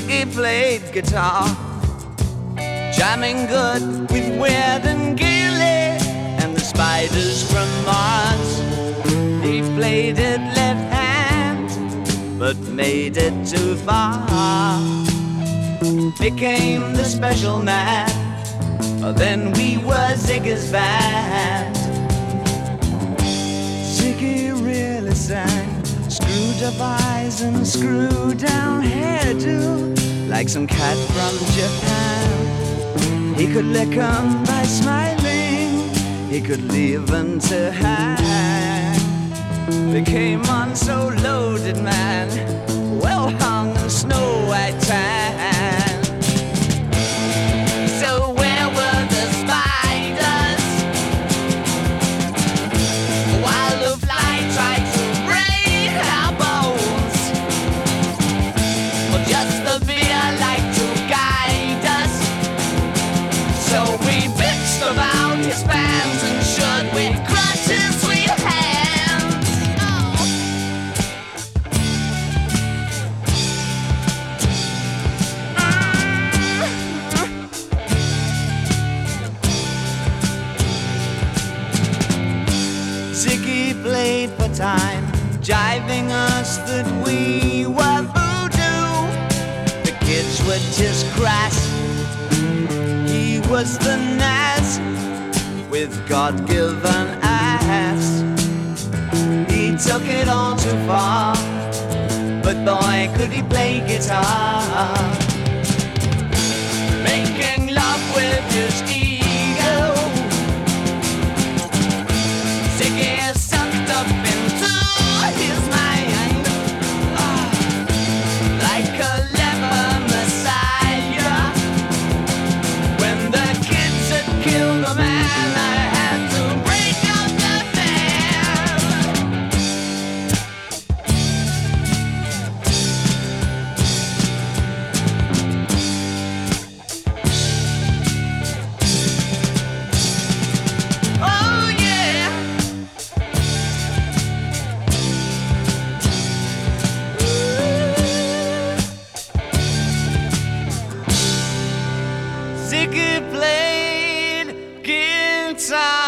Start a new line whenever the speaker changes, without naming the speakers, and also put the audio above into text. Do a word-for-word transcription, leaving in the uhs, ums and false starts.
Ziggy played guitar, jamming good with Weird and Gilly and the Spiders from Mars. He played it left hand, but made it too far. Became the special man, then we were Ziggy's band. Ziggy really sang, screwed up eyes and screwed down hairdo, like some cat from Japan. He could lick 'em by smiling, he could leave 'em to hang. They came on so loaded, man, well hung in snow white tan. So where were the spiders while the fly tried to break our bones? Well, just the beer like to guide us, so we bitched about his fans and should we crush his sweet hands. Oh. Ziggy played for time, jiving us that we were voodoo. The kids were just crass, he was the Nas with God-given ass. He took it all too far, but boy could he play guitar. Making love with his ego, Ziggy sucked up into his mind, ah, like a leper messiah. When the kids had killed a man, I had to break up the band. Oh yeah. Ziggy played guitar.